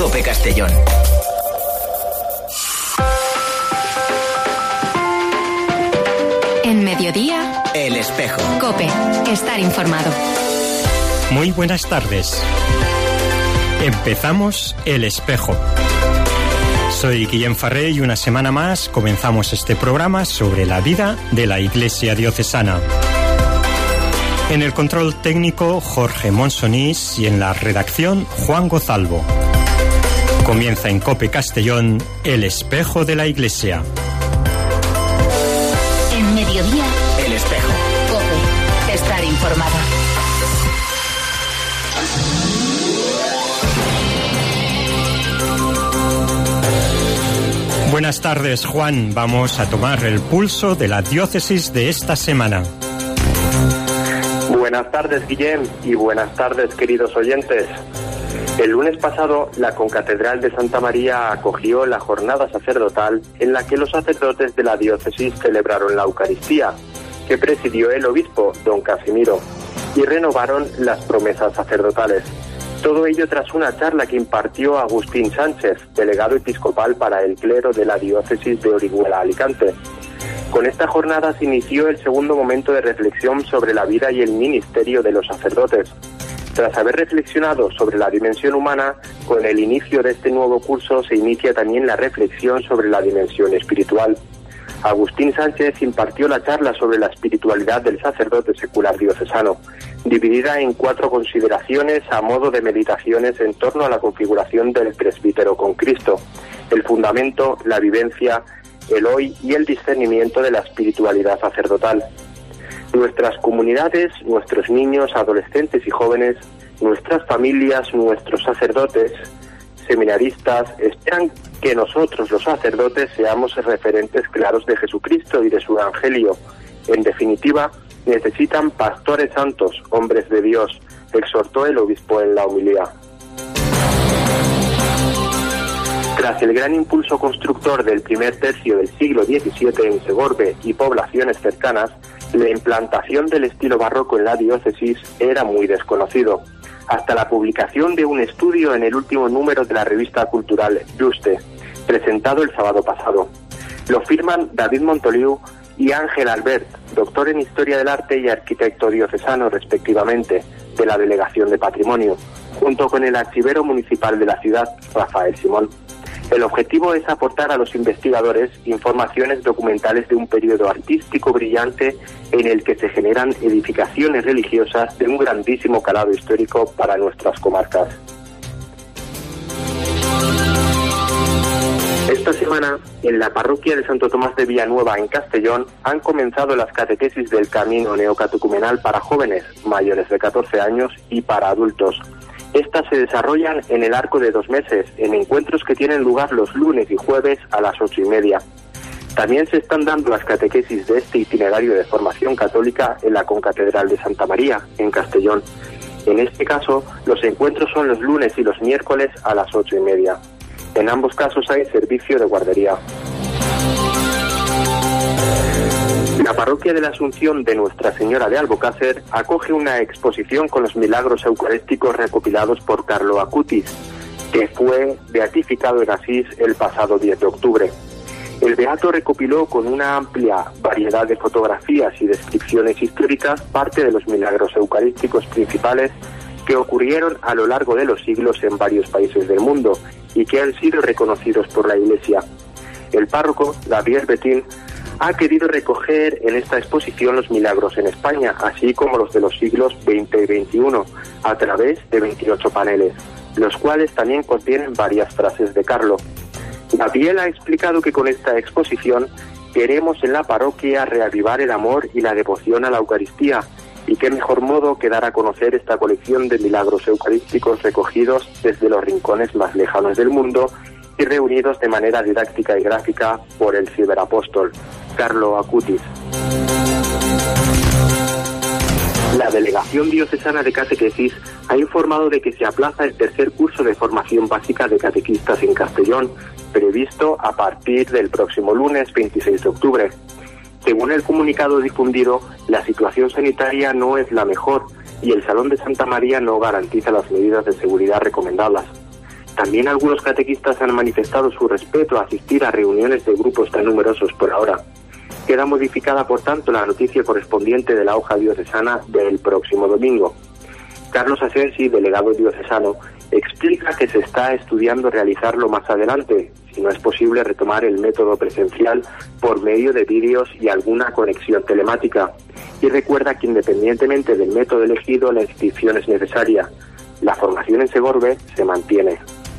COPE Castellón. En Mediodía, El Espejo. COPE. Estar informado. Muy buenas tardes. Empezamos El Espejo. Soy Guillem Farré y una semana más comenzamos este programa sobre la vida de la Iglesia diocesana. En el control técnico, Jorge Monsonís, y en la redacción, Juan Gozalvo. Comienza en COPE Castellón, El Espejo de la Iglesia. En Mediodía, El Espejo. COPE. Estar informado. Buenas tardes, Juan. Vamos a tomar el pulso de la diócesis de esta semana. Buenas tardes, Guillem, y buenas tardes, queridos oyentes. El lunes pasado, la Concatedral de Santa María acogió la jornada sacerdotal en la que los sacerdotes de la diócesis celebraron la Eucaristía, que presidió el obispo, don Casimiro, y renovaron las promesas sacerdotales. Todo ello tras una charla que impartió Agustín Sánchez, delegado episcopal para el clero de la diócesis de Orihuela, Alicante. Con esta jornada se inició el segundo momento de reflexión sobre la vida y el ministerio de los sacerdotes. Tras haber reflexionado sobre la dimensión humana, con el inicio de este nuevo curso se inicia también la reflexión sobre la dimensión espiritual. Agustín Sánchez impartió la charla sobre la espiritualidad del sacerdote secular diocesano, dividida en 4 consideraciones a modo de meditaciones en torno a la configuración del presbítero con Cristo, el fundamento, la vivencia, el hoy y el discernimiento de la espiritualidad sacerdotal. Nuestras comunidades, nuestros niños, adolescentes y jóvenes, nuestras familias, nuestros sacerdotes, seminaristas, esperan que nosotros, los sacerdotes, seamos referentes claros de Jesucristo y de su Evangelio. En definitiva, necesitan pastores santos, hombres de Dios, exhortó el obispo en la homilía. Tras el gran impulso constructor del primer tercio del siglo XVII en Segorbe y poblaciones cercanas, la implantación del estilo barroco en la diócesis era muy desconocido, hasta la publicación de un estudio en el último número de la revista cultural Juste, presentado el sábado pasado. Lo firman David Montoliu y Ángel Albert, doctor en Historia del Arte y arquitecto diocesano respectivamente, de la Delegación de Patrimonio, junto con el archivero municipal de la ciudad, Rafael Simón. El objetivo es aportar a los investigadores informaciones documentales de un periodo artístico brillante en el que se generan edificaciones religiosas de un grandísimo calado histórico para nuestras comarcas. Esta semana, en la parroquia de Santo Tomás de Villanueva, en Castellón, han comenzado las catequesis del camino neocatecumenal para jóvenes mayores de 14 años y para adultos. Estas se desarrollan en el arco de 2 meses, en encuentros que tienen lugar los lunes y jueves a las 8:30. También se están dando las catequesis de este itinerario de formación católica en la Concatedral de Santa María, en Castellón. En este caso, los encuentros son los lunes y los miércoles a las 8:30. En ambos casos hay servicio de guardería. La parroquia de la Asunción de Nuestra Señora de Albocácer acoge una exposición con los milagros eucarísticos recopilados por Carlo Acutis, que fue beatificado en Asís el pasado 10 de octubre. El beato recopiló con una amplia variedad de fotografías y descripciones históricas parte de los milagros eucarísticos principales que ocurrieron a lo largo de los siglos en varios países del mundo y que han sido reconocidos por la Iglesia. El párroco, Gabriel Betín, ha querido recoger en esta exposición los milagros en España, así como los de los siglos XX y XXI, a través de 28 paneles, los cuales también contienen varias frases de Carlo. Gabriel ha explicado que con esta exposición queremos en la parroquia reavivar el amor y la devoción a la Eucaristía, y qué mejor modo que dar a conocer esta colección de milagros eucarísticos recogidos desde los rincones más lejanos del mundo y reunidos de manera didáctica y gráfica por el ciberapóstol Carlo Acutis. La Delegación Diocesana de Catequesis ha informado de que se aplaza el tercer curso de formación básica de catequistas en Castellón, previsto a partir del próximo lunes 26 de octubre. Según el comunicado difundido, la situación sanitaria no es la mejor y el Salón de Santa María no garantiza las medidas de seguridad recomendadas. También algunos catequistas han manifestado su respeto a asistir a reuniones de grupos tan numerosos por ahora. Queda modificada, por tanto, la noticia correspondiente de la hoja diocesana del próximo domingo. Carlos Asensi, delegado diocesano, explica que se está estudiando realizarlo más adelante, si no es posible retomar el método presencial por medio de vídeos y alguna conexión telemática. Y recuerda que independientemente del método elegido, la inscripción es necesaria. La formación en Segorbe se mantiene.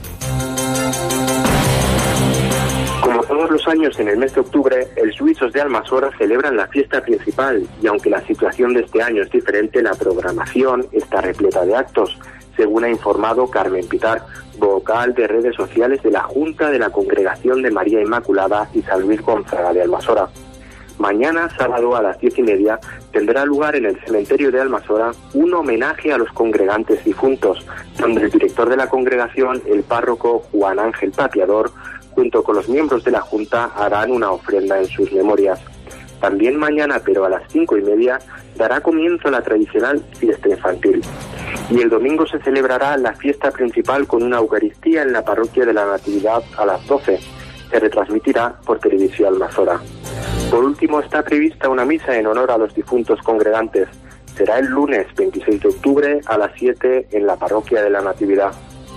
Como todos los años en el mes de octubre, el Suizos de Almasora celebran la fiesta principal y aunque la situación de este año es diferente, la programación está repleta de actos, según ha informado Carmen Pitar, vocal de redes sociales de la Junta de la Congregación de María Inmaculada y San Luis Gonzaga de Almasora. Mañana, sábado a las 10:30, tendrá lugar en el cementerio de Almasora un homenaje a los congregantes difuntos, donde el director de la congregación, el párroco Juan Ángel Papiador, junto con los miembros de la Junta, harán una ofrenda en sus memorias. También mañana, pero a las 5:30, dará comienzo la tradicional fiesta infantil. Y el domingo se celebrará la fiesta principal con una Eucaristía en la parroquia de la Natividad a las 12. Se retransmitirá por Televisión Almasora. Por último, está prevista una misa en honor a los difuntos congregantes. Será el lunes 26 de octubre a las 7 en la parroquia de la Natividad.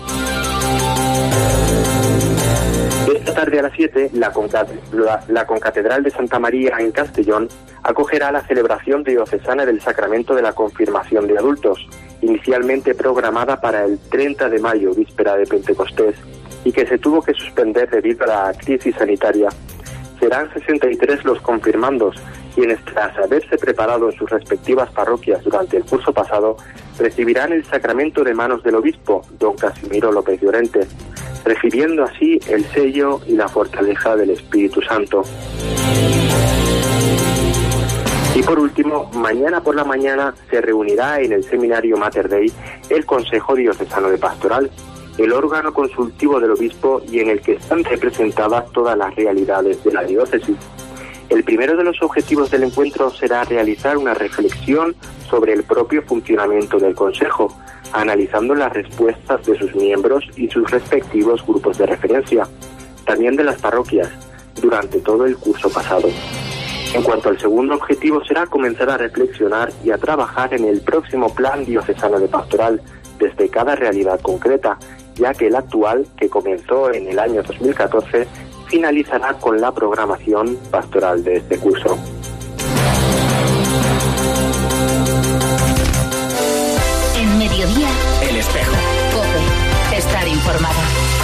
Esta tarde a las 7, la Concatedral de Santa María en Castellón acogerá la celebración diocesana del Sacramento de la Confirmación de Adultos, inicialmente programada para el 30 de mayo, víspera de Pentecostés, y que se tuvo que suspender debido a la crisis sanitaria. Serán 63 los confirmandos, quienes tras haberse preparado en sus respectivas parroquias durante el curso pasado, recibirán el sacramento de manos del obispo, don Casimiro López Llorente, recibiendo así el sello y la fortaleza del Espíritu Santo. Y por último, mañana por la mañana se reunirá en el Seminario Mater Dei el Consejo Diocesano de Pastoral, el órgano consultivo del obispo y en el que están representadas todas las realidades de la diócesis. El primero de los objetivos del encuentro será realizar una reflexión sobre el propio funcionamiento del Consejo, analizando las respuestas de sus miembros y sus respectivos grupos de referencia, también de las parroquias, durante todo el curso pasado. En cuanto al segundo objetivo, será comenzar a reflexionar y a trabajar en el próximo plan diocesano de pastoral, desde cada realidad concreta, ya que el actual, que comenzó en el año 2014, finalizará con la programación pastoral de este curso. En Mediodía, El Espejo. COPE. Estar informado.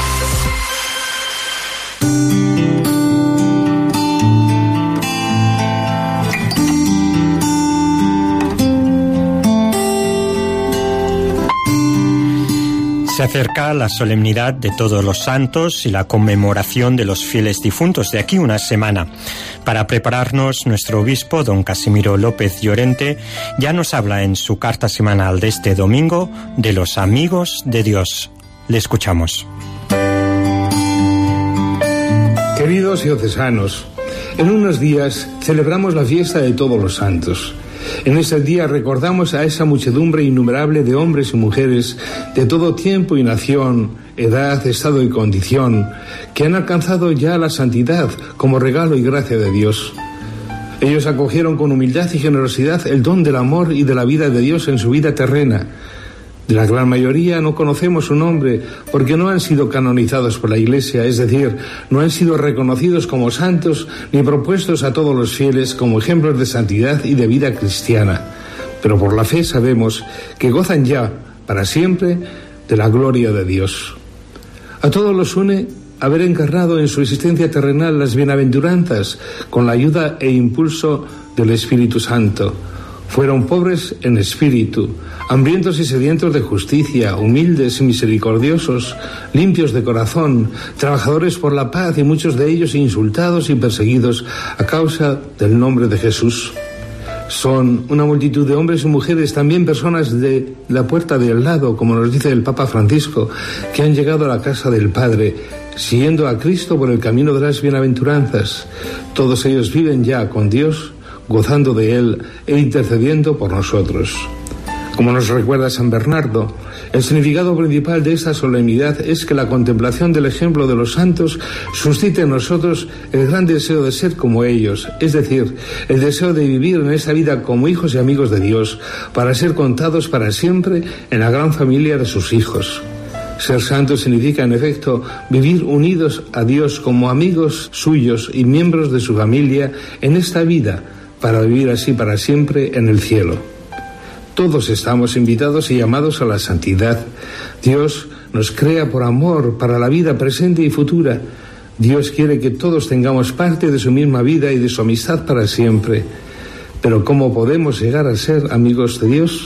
Se acerca la solemnidad de Todos los Santos y la conmemoración de los fieles difuntos de aquí una semana. Para prepararnos, nuestro obispo, don Casimiro López Llorente, ya nos habla en su carta semanal de este domingo de los amigos de Dios. Le escuchamos. Queridos diocesanos, en unos días celebramos la fiesta de Todos los Santos. En ese día recordamos a esa muchedumbre innumerable de hombres y mujeres de todo tiempo y nación, edad, estado y condición, que han alcanzado ya la santidad como regalo y gracia de Dios. Ellos acogieron con humildad y generosidad el don del amor y de la vida de Dios en su vida terrena. De la gran mayoría no conocemos su nombre porque no han sido canonizados por la Iglesia, es decir, no han sido reconocidos como santos ni propuestos a todos los fieles como ejemplos de santidad y de vida cristiana. Pero por la fe sabemos que gozan ya, para siempre, de la gloria de Dios. A todos los une haber encarnado en su existencia terrenal las bienaventuranzas con la ayuda e impulso del Espíritu Santo. Fueron pobres en espíritu, hambrientos y sedientos de justicia, humildes y misericordiosos, limpios de corazón, trabajadores por la paz y muchos de ellos insultados y perseguidos a causa del nombre de Jesús. Son una multitud de hombres y mujeres, también personas de la puerta de al lado, como nos dice el Papa Francisco, que han llegado a la casa del Padre, siguiendo a Cristo por el camino de las bienaventuranzas. Todos ellos viven ya con Dios, gozando de Él e intercediendo por nosotros. Como nos recuerda San Bernardo, El significado principal de esta solemnidad es que la contemplación del ejemplo de los santos suscite en nosotros el gran deseo de ser como ellos, es decir, el deseo de vivir en esta vida como hijos y amigos de Dios, para ser contados para siempre en la gran familia de sus hijos. Ser santo significa, en efecto, vivir unidos a Dios como amigos suyos y miembros de su familia en esta vida, para vivir así para siempre en el cielo. Todos estamos invitados y llamados a la santidad. Dios nos crea por amor para la vida presente y futura. Dios quiere que todos tengamos parte de su misma vida y de su amistad para siempre. Pero ¿cómo podemos llegar a ser amigos de Dios?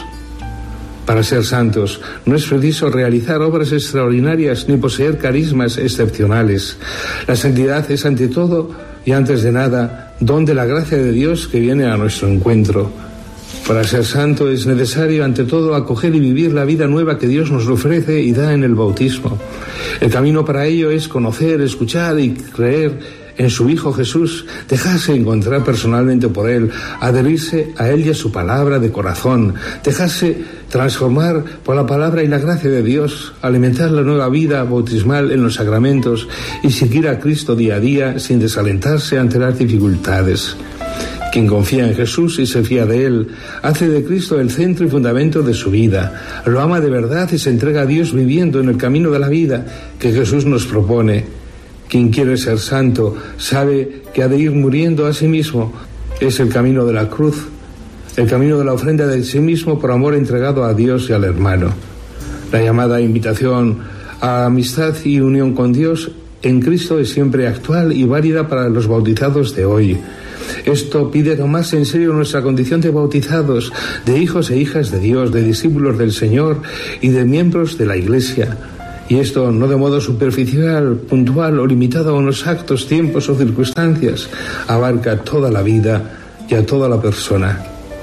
Para ser santos no es preciso realizar obras extraordinarias ni poseer carismas excepcionales. La santidad es ante todo y antes de nada don de la gracia de Dios que viene a nuestro encuentro. Para ser santo es necesario ante todo acoger y vivir la vida nueva que Dios nos ofrece y da en el bautismo. El camino para ello es conocer, escuchar y creer en su Hijo Jesús, dejarse encontrar personalmente por Él, adherirse a Él y a su palabra de corazón, dejarse transformar por la palabra y la gracia de Dios, alimentar la nueva vida bautismal en los sacramentos y seguir a Cristo día a día sin desalentarse ante las dificultades. Quien confía en Jesús y se fía de Él, hace de Cristo el centro y fundamento de su vida, lo ama de verdad y se entrega a Dios viviendo en el camino de la vida que Jesús nos propone. Quien quiere ser santo sabe que ha de ir muriendo a sí mismo. Es el camino de la cruz, el camino de la ofrenda de sí mismo por amor entregado a Dios y al hermano. La llamada invitación a amistad y unión con Dios en Cristo es siempre actual y válida para los bautizados de hoy. Esto pide tomarse en serio nuestra condición de bautizados, de hijos e hijas de Dios, de discípulos del Señor y de miembros de la Iglesia. Y esto no de modo superficial, puntual o limitado a unos actos, tiempos o circunstancias, abarca toda la vida y a toda la persona.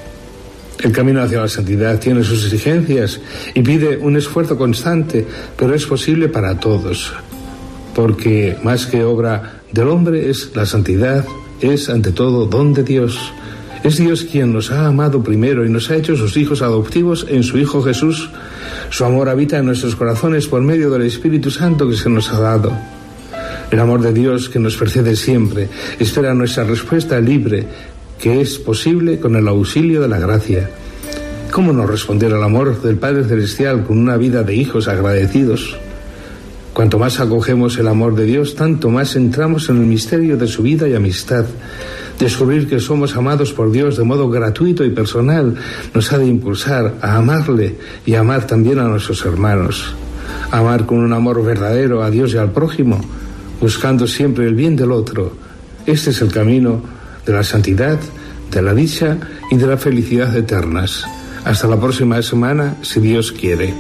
El camino hacia la santidad tiene sus exigencias y pide un esfuerzo constante, pero es posible para todos, porque más que obra del hombre es la santidad, es ante todo don de Dios. Es Dios quien nos ha amado primero y nos ha hecho sus hijos adoptivos en su Hijo Jesús. Su amor habita en nuestros corazones por medio del Espíritu Santo que se nos ha dado. El amor de Dios que nos precede siempre espera nuestra respuesta libre, que es posible con el auxilio de la gracia. ¿Cómo no responder al amor del Padre Celestial con una vida de hijos agradecidos? Cuanto más acogemos el amor de Dios, tanto más entramos en el misterio de su vida y amistad. Descubrir que somos amados por Dios de modo gratuito y personal nos ha de impulsar a amarle y a amar también a nuestros hermanos. Amar con un amor verdadero a Dios y al prójimo, buscando siempre el bien del otro. Este es el camino de la santidad, de la dicha y de la felicidad eternas. Hasta la próxima semana, si Dios quiere.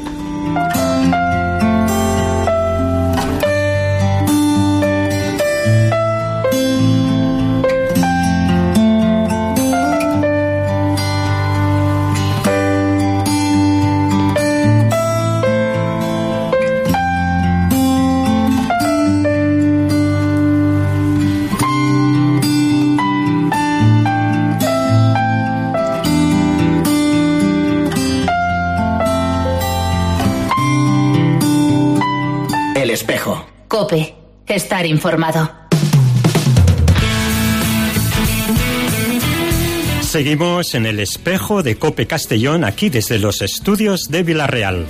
COPE. Estar informado. Seguimos en el espejo de COPE Castellón, aquí desde los estudios de Villarreal.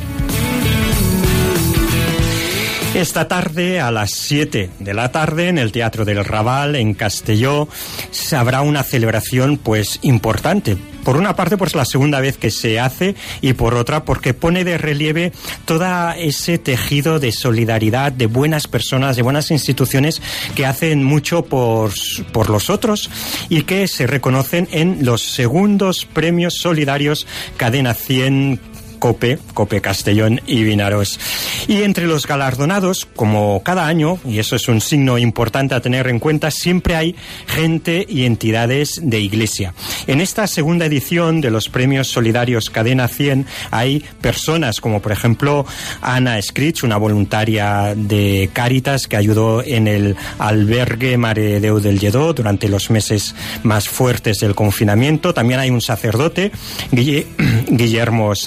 Esta tarde, a las 7 de la tarde, en el Teatro del Raval, en Castelló, se habrá una celebración, pues, importante. Por una parte, pues la segunda vez que se hace, y por otra, porque pone de relieve todo ese tejido de solidaridad, de buenas personas, de buenas instituciones que hacen mucho por los otros y que se reconocen en los segundos premios solidarios Cadena 100 COPE Castellón y Vinaros. Y entre los galardonados, como cada año, y eso es un signo importante a tener en cuenta, siempre hay gente y entidades de Iglesia. En esta segunda edición de los premios solidarios Cadena 100 hay personas como, por ejemplo, Ana Scritch, una voluntaria de Cáritas que ayudó en el albergue Mare de Déu del Lledó durante los meses más fuertes del confinamiento. También hay un sacerdote, Guillermo Sánchez,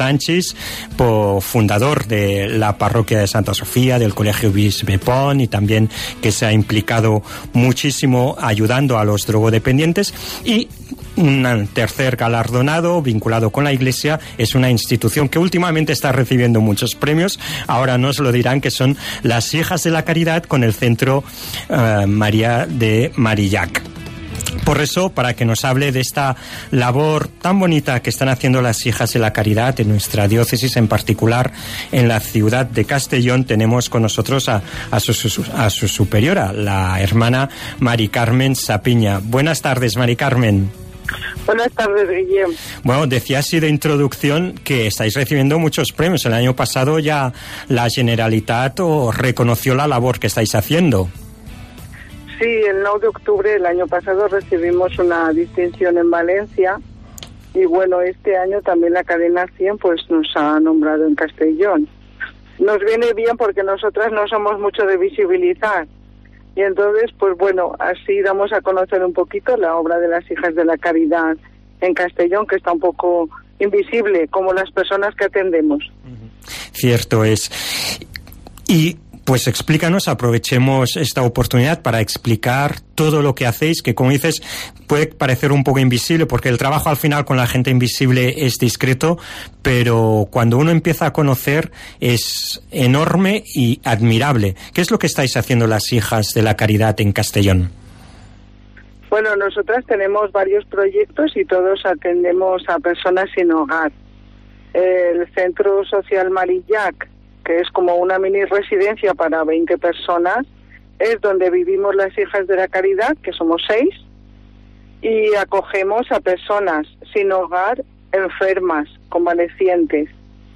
es fundador de la parroquia de Santa Sofía, del Colegio Bisbe Pont, y también que se ha implicado muchísimo ayudando a los drogodependientes. Y un tercer galardonado vinculado con la Iglesia es una institución que últimamente está recibiendo muchos premios. Ahora nos lo dirán, que son las Hijas de la Caridad con el Centro María de Marillac. Por eso, para que nos hable de esta labor tan bonita que están haciendo las Hijas de la Caridad en nuestra diócesis, en particular en la ciudad de Castellón, tenemos con nosotros a su superiora, la hermana Mari Carmen Sapiña. Buenas tardes, Mari Carmen. Buenas tardes, Guillem. Bueno, decía así de introducción que estáis recibiendo muchos premios. El año pasado ya la Generalitat os reconoció la labor que estáis haciendo. Sí, el 9 de octubre del año pasado recibimos una distinción en Valencia y bueno, este año también la cadena 100 pues nos ha nombrado en Castellón. Nos viene bien porque nosotras no somos mucho de visibilizar. Y entonces, pues bueno, así damos a conocer un poquito la obra de las Hijas de la Caridad en Castellón, que está un poco invisible, como las personas que atendemos. Cierto es. Y pues explícanos, aprovechemos esta oportunidad para explicar todo lo que hacéis, que como dices, puede parecer un poco invisible, porque el trabajo al final con la gente invisible es discreto, pero cuando uno empieza a conocer es enorme y admirable. ¿Qué es lo que estáis haciendo las Hijas de la Caridad en Castellón? Bueno, nosotras tenemos varios proyectos y todos atendemos a personas sin hogar. El Centro Social Marillac, que es como una mini residencia para 20 personas, es donde vivimos las Hijas de la Caridad, que somos 6, y acogemos a personas sin hogar, enfermas, convalecientes,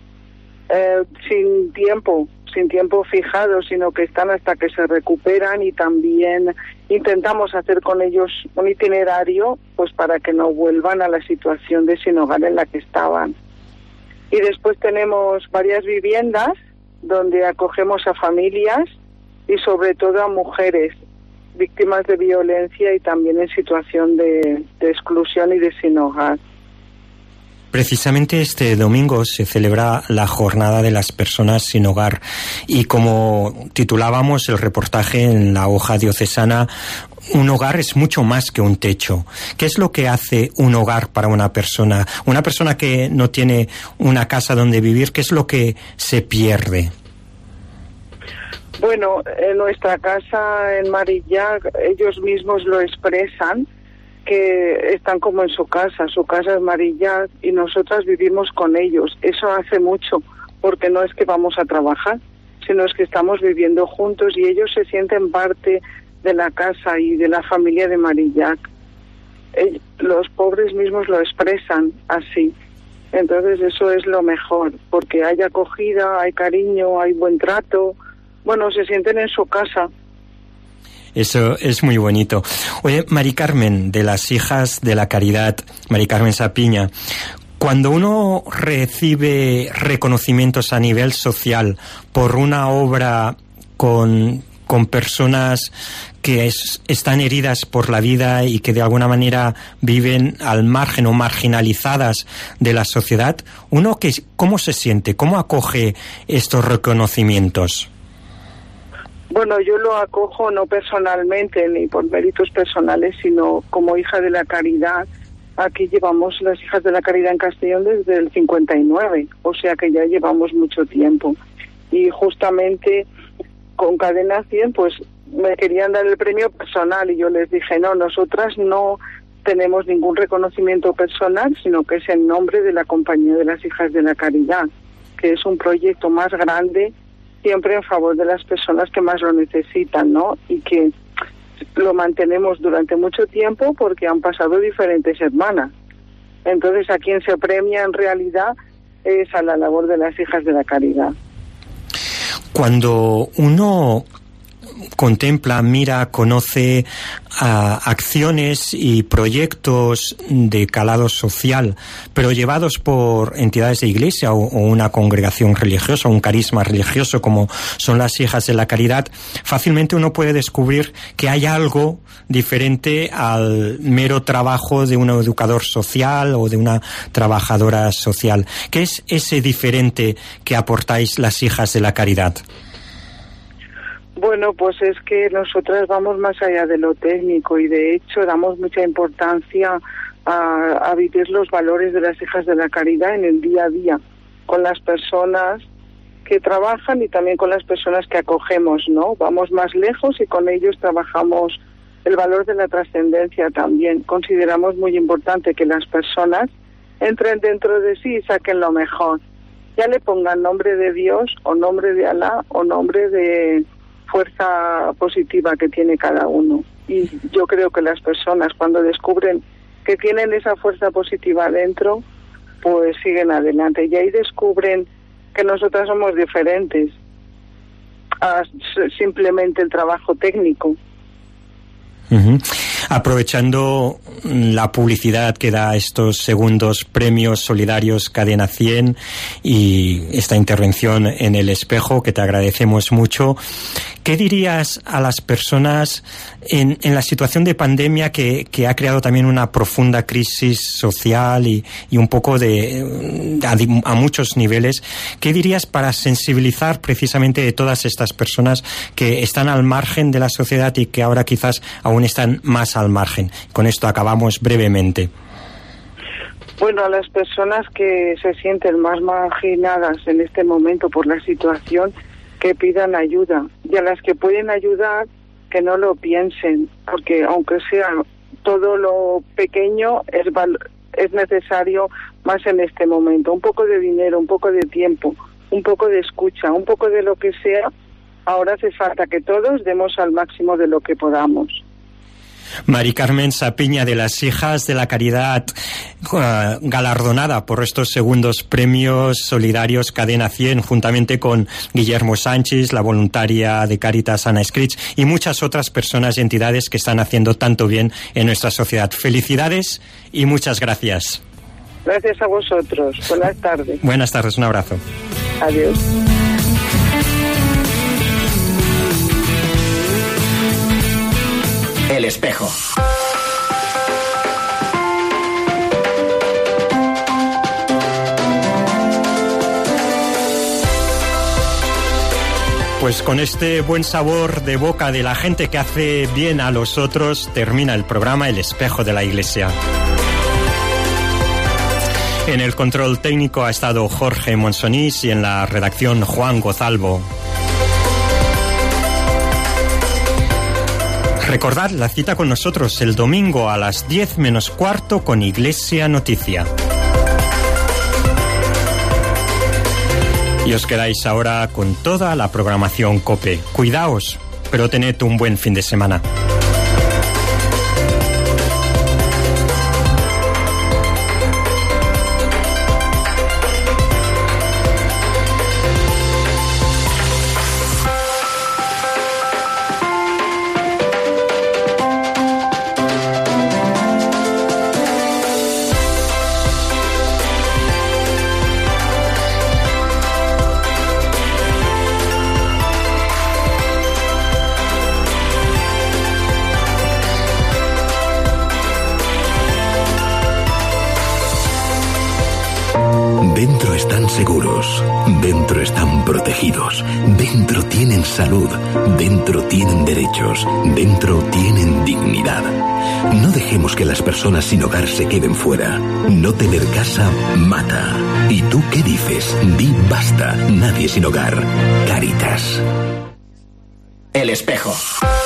sin tiempo fijado, sino que están hasta que se recuperan, y también intentamos hacer con ellos un itinerario pues para que no vuelvan a la situación de sin hogar en la que estaban. Y después tenemos varias viviendas donde acogemos a familias y sobre todo a mujeres víctimas de violencia y también en situación de exclusión y de sin hogar. Precisamente este domingo se celebra la Jornada de las Personas sin Hogar y, como titulábamos el reportaje en la hoja diocesana, un hogar es mucho más que un techo. ¿Qué es lo que hace un hogar para una persona? Una persona que no tiene una casa donde vivir, ¿qué es lo que se pierde? Bueno, en nuestra casa en Marillac ellos mismos lo expresan, que están como en su casa es Marillac y nosotras vivimos con ellos. Eso hace mucho, porque no es que vamos a trabajar, sino es que estamos viviendo juntos y ellos se sienten parte de la casa y de la familia de Marillac. Los pobres mismos lo expresan así. Entonces eso es lo mejor, porque hay acogida, hay cariño, hay buen trato. Bueno, se sienten en su casa. Eso es muy bonito. Oye, Mari Carmen, de las Hijas de la Caridad, Mari Carmen Sapiña, cuando uno recibe reconocimientos a nivel social por una obra con personas que están heridas por la vida y que de alguna manera viven al margen o marginalizadas de la sociedad, uno ¿cómo se siente? ¿Cómo acoge estos reconocimientos? Bueno, yo lo acojo no personalmente ni por méritos personales, sino como hija de la caridad. Aquí llevamos las Hijas de la Caridad en Castellón desde el 59, o sea que ya llevamos mucho tiempo. Y justamente con Cadena 100 pues me querían dar el premio personal y yo les dije, no, nosotras no tenemos ningún reconocimiento personal, sino que es en nombre de la Compañía de las Hijas de la Caridad, que es un proyecto más grande, siempre en favor de las personas que más lo necesitan, ¿no? Y que lo mantenemos durante mucho tiempo porque han pasado diferentes hermanas. Entonces a quien se premia en realidad es a la labor de las Hijas de la Caridad. Cuando uno contempla, mira, conoce acciones y proyectos de calado social, pero llevados por entidades de iglesia o una congregación religiosa, un carisma religioso como son las Hijas de la Caridad, fácilmente uno puede descubrir que hay algo diferente al mero trabajo de un educador social o de una trabajadora social. ¿Qué es ese diferente que aportáis las Hijas de la Caridad? Bueno, pues es que nosotras vamos más allá de lo técnico y de hecho damos mucha importancia a vivir los valores de las Hijas de la Caridad en el día a día, con las personas que trabajan y también con las personas que acogemos, ¿no? Vamos más lejos y con ellos trabajamos el valor de la trascendencia también. Consideramos muy importante que las personas entren dentro de sí y saquen lo mejor. Ya le pongan nombre de Dios o nombre de Alá o nombre de fuerza positiva que tiene cada uno. Y yo creo que las personas cuando descubren que tienen esa fuerza positiva dentro, pues siguen adelante. Y ahí descubren que nosotras somos diferentes a simplemente el trabajo técnico. Uh-huh. Aprovechando la publicidad que da estos segundos premios solidarios Cadena 100 y esta intervención en El Espejo, que te agradecemos mucho, ¿qué dirías a las personas en la situación de pandemia que ha creado también una profunda crisis social y un poco a muchos niveles? ¿Qué dirías para sensibilizar precisamente de todas estas personas que están al margen de la sociedad y que ahora quizás aún están más al margen? Con esto acabamos brevemente. Bueno, a las personas que se sienten más marginadas en este momento por la situación, que pidan ayuda, y a las que pueden ayudar, que no lo piensen, porque aunque sea todo lo pequeño, es necesario más en este momento. Un poco de dinero, un poco de tiempo, un poco de escucha, un poco de lo que sea. Ahora hace falta que todos demos al máximo de lo que podamos. Mari Carmen Sapiña, de las Hijas de la Caridad, galardonada por estos segundos premios solidarios Cadena 100, juntamente con Guillermo Sánchez, la voluntaria de Caritas Ana Escrits y muchas otras personas y entidades que están haciendo tanto bien en nuestra sociedad. Felicidades y muchas gracias. Gracias a vosotros. Buenas tardes. Buenas tardes, un abrazo. Adiós. El Espejo. Pues con este buen sabor de boca de la gente que hace bien a los otros, termina el programa El Espejo de la Iglesia. En el control técnico ha estado Jorge Monsonís y en la redacción Juan Gozalvo. Recordad la cita con nosotros el domingo a las 10 menos cuarto con Iglesia Noticia. Y os quedáis ahora con toda la programación COPE. Cuidaos, pero tened un buen fin de semana. Dentro están seguros, dentro están protegidos, dentro tienen salud, dentro tienen derechos, dentro tienen dignidad. No dejemos que las personas sin hogar se queden fuera. No tener casa mata. ¿Y tú qué dices? Di basta, nadie sin hogar. Caritas. El Espejo.